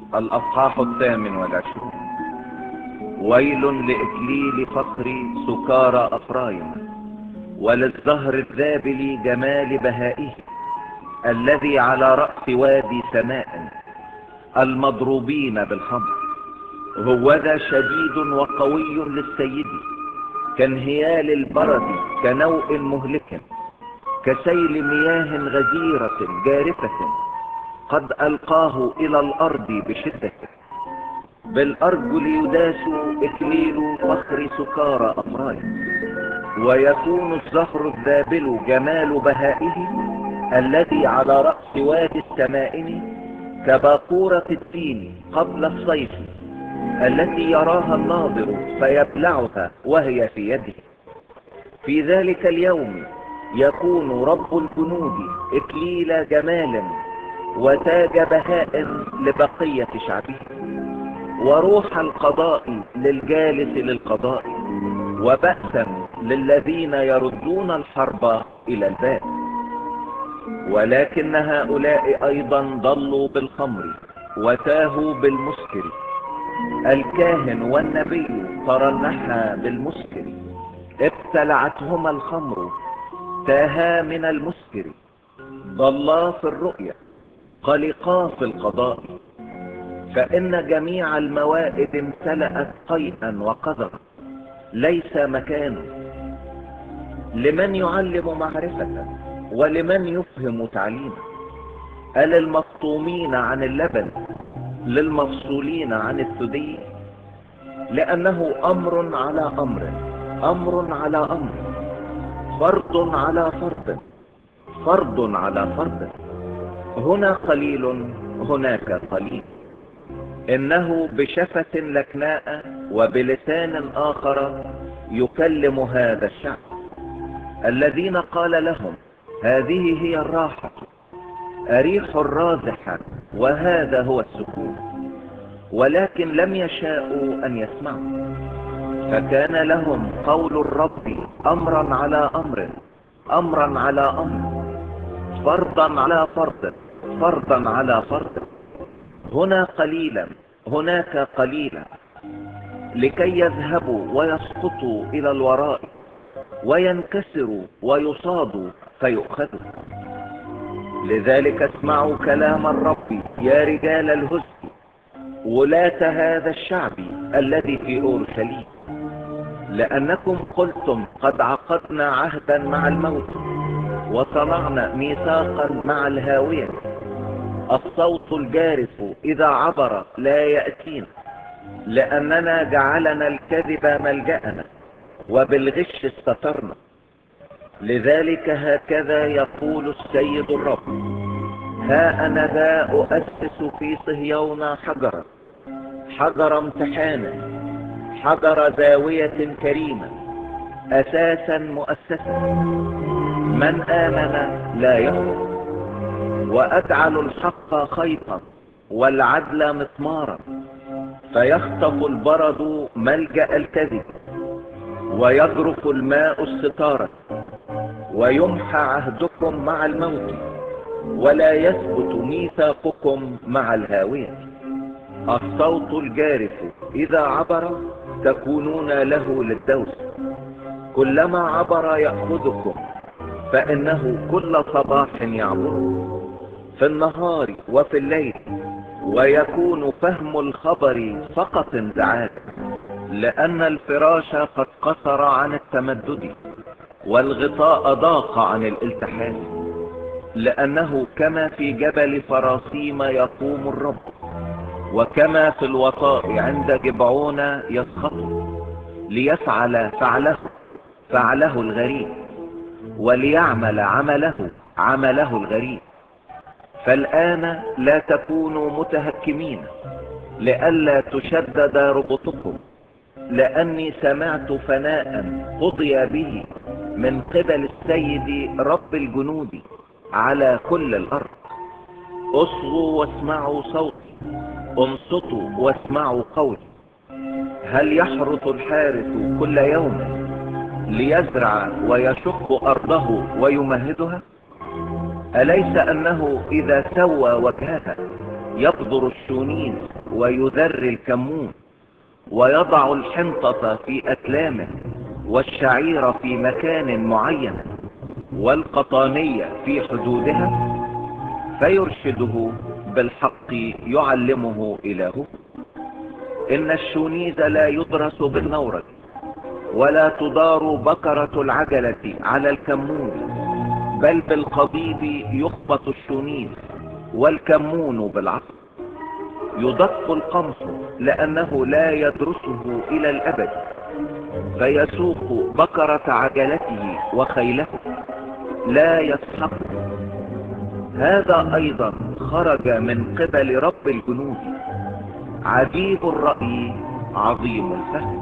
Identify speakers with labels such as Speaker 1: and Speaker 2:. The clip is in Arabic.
Speaker 1: الأصحاح 28. ويل لإكليل فخر سكارى أفرايم، وللزهر الذابل جمال بهائه، الذي على رأس وادي سماء، المضروبين بالخمر. هوذا شديد وقوي للسيد، كانهيال البرد، كنوء مهلك، كسيل مياه غزيرة جارفة، قد ألقاه إلى الأرض بشدة. بالأرجل يداس إكليل فخر سكارى أفرايم، ويكون الزهر الذابل جمال بهائه، الذي على رأس وادي السمائن، كباقورة التين قبل الصيف، التي يراها الناظر فيبلعها وهي في يده. في ذلك اليوم يكون رب الجنود إكليل جمال وتاج بهاء لبقية شعبه، وروح القضاء للجالس للقضاء، وبأسا للذين يردون الحرب إلى الباب. ولكن هؤلاء أيضا ضلوا بالخمر وتاهوا بالمسكر. الكاهن والنبي ترنحا بالمسكر، ابتلعتهما الخمر، تاها من المسكر. ضلا في الرؤيا، قلقا في القضاء، فإن جميع الموائد امتلأت قيئا وقذرا، ليس مكان لمن يعلم معرفة ولمن يفهم تعليما. للمفطومين عن اللبن، للمفصولين عن الثدي، لأنه أمر على أمر، أمر على أمر، فرض على فرض، فرض على فرض، هنا قليل هناك قليل. إنه بشفة لكناء وبلسان آخر يكلم هذا الشعب، الذين قال لهم هذه هي الراحة، أريح الرازحة، وهذا هو السكون، ولكن لم يشاءوا أن يسمعوا. فكان لهم قول الرب أمرا على أمر، أمرا على أمر، فرضا على فرض، فرضا على فرض، هنا قليلا هناك قليلا، لكي يذهبوا ويسقطوا إلى الوراء، وينكسروا ويصادوا فيؤخذوا. لذلك اسمعوا كلام الرب يا رجال الهزء، ولاة هذا الشعب الذي في أورشليم، لأنكم قلتم قد عقدنا عهدا مع الموت، وصنعنا ميثاقا مع الهاوية. الصوت الجارف إذا عبر لا يأتينا، لأننا جعلنا الكذب ملجأنا، وبالغش استترنا. لذلك هكذا يقول السيد الرب، ها أنا ذا أؤسس في صهيون حجرا، حجر امتحان، حجر زاوية كريمة، أساسا مؤسسا، من آمن لا يخطئ. وأجعل الحق خيطا والعدل مسمارا، فيخطف البرد ملجأ الكذب، ويجرف الماء الستارة، ويمحى عهدكم مع الموت، ولا يثبت ميثاقكم مع الهاوية. الصوت الجارف إذا عبر تكونون له للدوس، كلما عبر يأخذكم، فإنه كل صباح يعبر، في النهار وفي الليل، ويكون فهم الخبر فقط انزعاج، لأن الفراش قد قصر عن التمدد، والغطاء ضاق عن الالتحام. لأنه كما في جبل فراسيم يقوم الرب، وكما في الوطاء عند جبعون يسخط، ليفعل فعله الغريب، وليعمل عمله الغريب. فالآن لا تكونوا متهكمين، لئلا تشدد ربطكم، لأني سمعت فناء قضي به من قبل السيد رب الجنود على كل الأرض. اصغوا واسمعوا صوتي، انصتوا واسمعوا قولي. هل يحرث الحارث كل يوم ليزرع ويشق أرضه ويمهدها؟ أليس أنه إذا سوى وجهها يبذر الشونين ويذر الكمون، ويضع الحنطة في أكلامه، والشعير في مكان معين، والقطانية في حدودها، فيرشده بالحق يعلمه إلهه. إن الشونيز لا يدرس بالنورد، ولا تدار بكرة العجلة على الكمون، بل بالقضيب يخبط الشونيز، والكمون بالعصا. يدق القمص لأنه لا يدرسه إلى الأبد، فيسوق بكرة عجلته وخيله، لا يسحق. هذا أيضا خرج من قبل رب الجنود، عجيب الرأي عظيم الفهم.